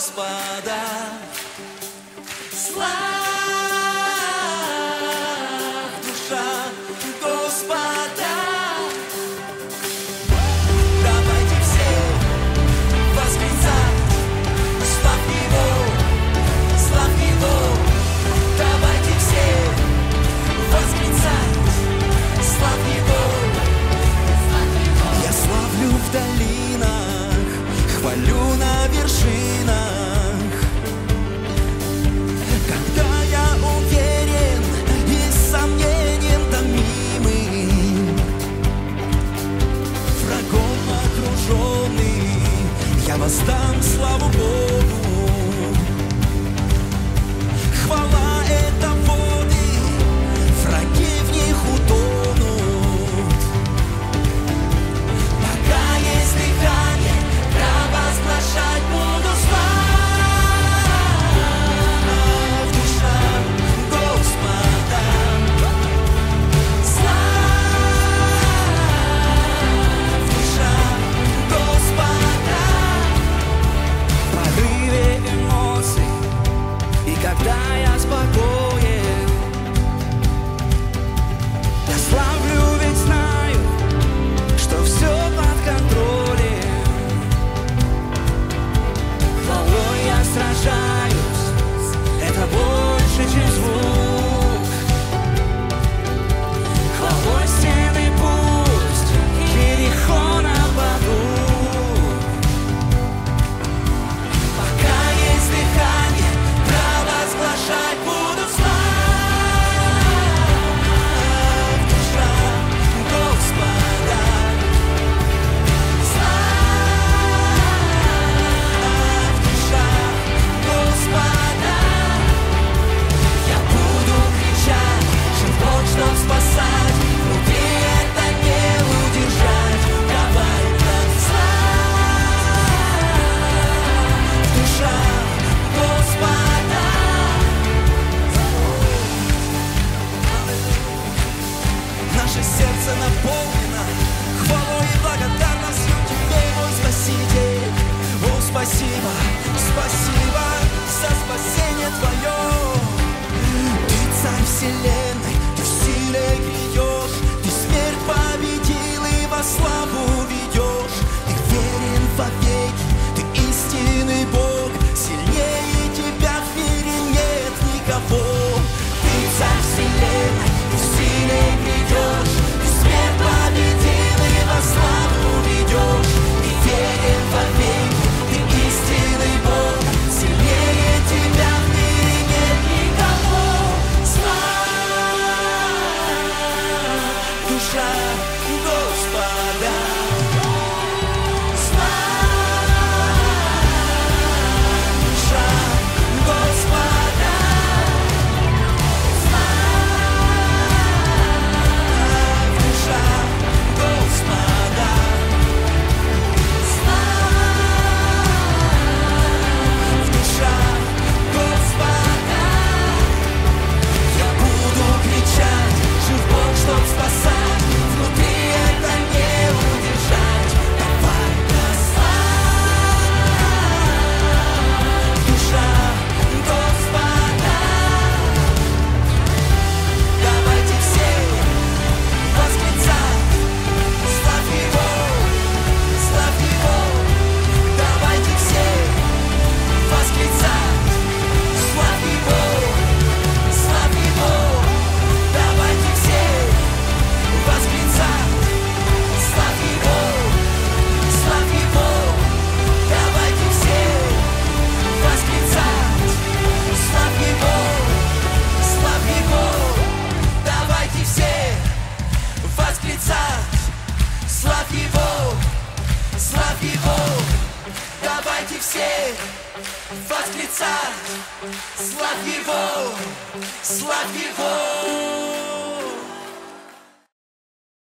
Господа. Славь, душа Господа. Давайте все восклицать, славь Его, славь Его. Давайте все восклицать, славь Его. Я славлю в долинах, хвалю на вершинах, когда я уверен и с сомнением томимым, врагом окруженный, я воздам славу Богу. Хвала — это воды, враги в них утонут. Пока есть дыхание, провозглашать буду славь, душа Господа. Славь, душа Господа. В порыве эмоций и когда я спокоен, я славлю, ведь знаю, что все под контролем. Хвалой я сражаюсь, это больше, чем звук. Хвалой стены пусть Иерихона падут. Пока есть дыхание, провозглашать буду славь, душа Господа. Славь, душа Господа. Я буду кричать, что Бог, чтоб спасать, внутри это не удержать. Давай, славь, душа Господа. Наше сердце наполнено хвалой и благодарностью Тебе, мой Спаситель. О, спасибо, спасибо за спасение Твое. Ты царь вселенной, Ты в силе грядешь, Ты смерть победил и во славу ведешь. Ты верен вовеки, Ты истинный Бог, сильнее Тебя в мире нет никого. Ты царь вселенной, Ты в силе грядешь, Ты смерть победил и во славу ведешь. Ты верен вовеки, Ты истинный Бог, сильнее Тебя в мире нет никого. Славь, душа Господа. Славь, душа Господа. Славь, душа Господа. Славь, душа Господа. Я буду кричать, жив Бог, чтоб спасать, внутри это не удержать. Давай, славь, душа Господа. Давайте все восклицать, славь Его, славь Его. Давайте все восклицать, славь Его, славь Его. Давайте все восклицать, славь Его, славь Его. Давайте все восклицать, славь Его, славь Его. Давайте все восклицать, славь Его, славь Его. Давайте все восклицать, славь Его, славь Его.